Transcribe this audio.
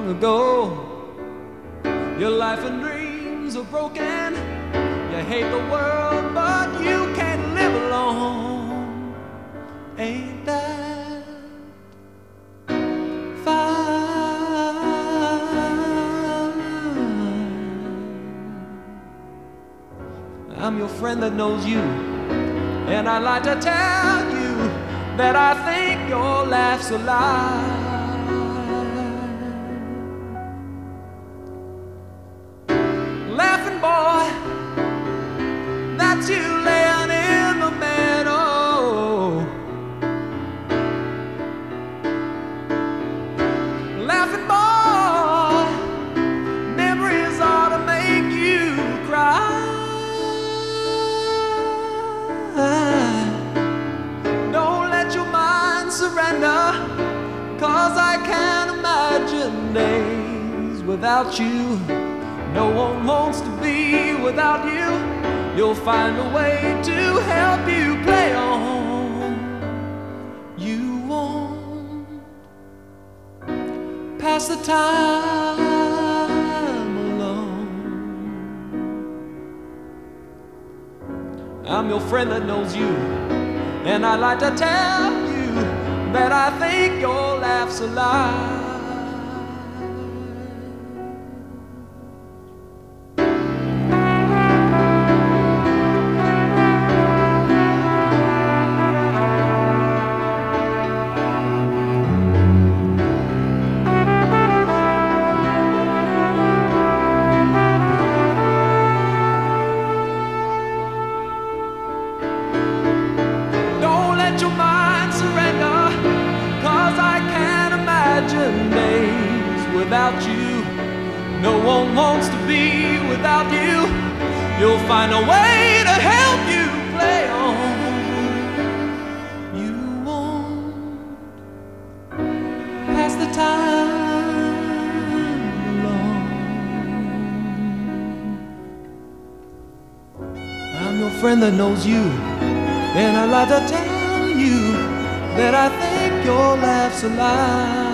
ago. Your life and dreams are broken. You hate the world, but you can't live alone. Ain't that fine? I'm your friend that knows you, and I'd like to tell you that I think your laugh's a lie. Laughing boy, that's you laying in the meadow. Laughing boy, memories ought to make you cry. Don't let your mind surrender, 'cause I can't imagine days without you. No one wants to be without you. You'll find a way to help you play on. You won't pass the time alone. I'm your friend that knows you, and I'd like to tell you that I think your laugh's a lie. Your mind surrender, 'cause I can't imagine days without you. No one wants to be without you. You'll find a way to help you play on. You won't pass the time alone. I'm your friend that knows you, and I'd like to tell you that I think your laugh's a lie.